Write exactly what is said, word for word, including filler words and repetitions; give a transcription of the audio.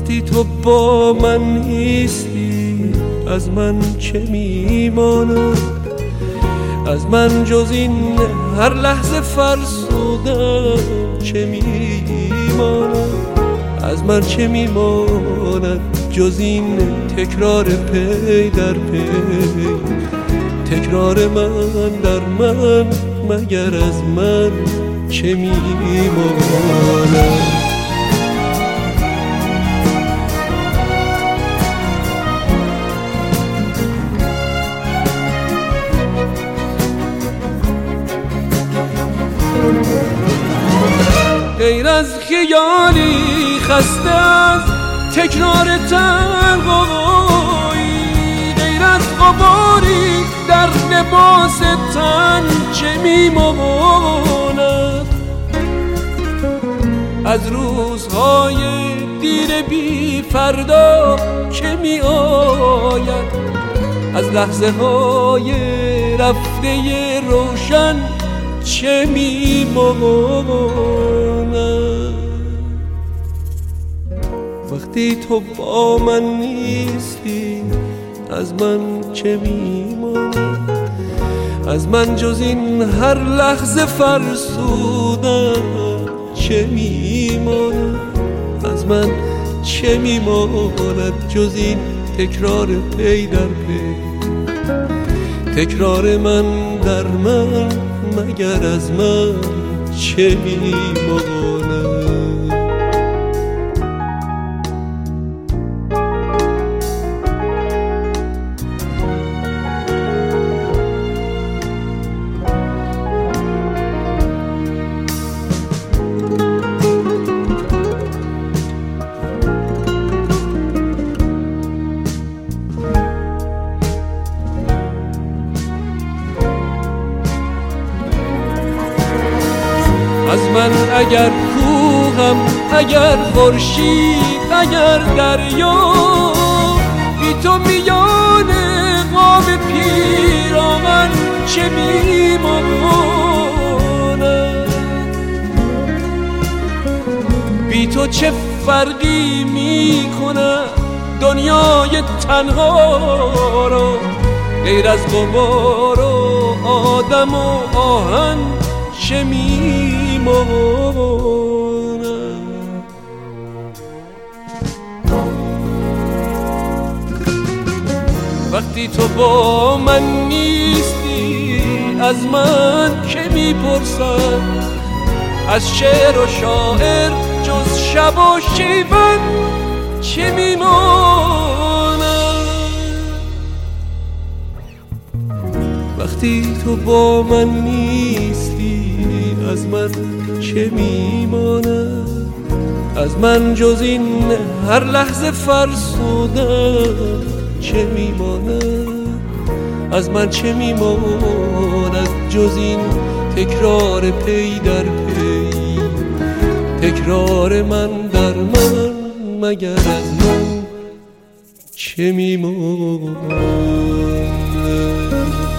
وقتی تو با من نیستی از من چه میماند؟ از من جز این هر لحظه فرسودن چه میماند؟ از من چه میماند جز این تکرار پی در پی؟ تکرار من در من مگر از من چه میماند؟ غیر از خیالی خسته از تکرار تنهایی، غیر از غباری در لباس تن چه میماند؟ از روزهای دیر بی فردا که می آید، از لحظه های رفته روشن چه میماند؟ وقتی تو با من نیستی از من چه میماند؟ از من جز این هر لحظه فرسودن چه میماند؟ از من چه میماند جز این تکرار پی در پی؟ تکرار من در من مگر از من چه میماند؟ از من اگر کوهم، اگر خورشید، اگر دریا، بی تو میان قاب پیراهن چه میماند؟ بی تو چه فرقی میکنه دنیای تنها رو؟ غیر از غبار و آدم و آهن چه میماند؟ وقتی تو با من نیستی از من که میپرسد؟ از شعر و شاعر جز شب و شیون چه میماند؟ وقتی تو با من نیستی از من چه میماند؟ از من جز این هر لحظه فرسودن چه میماند؟ از من چه میماند جز این تکرار پی در پی؟ تکرار من در من مگر از من چه میماند؟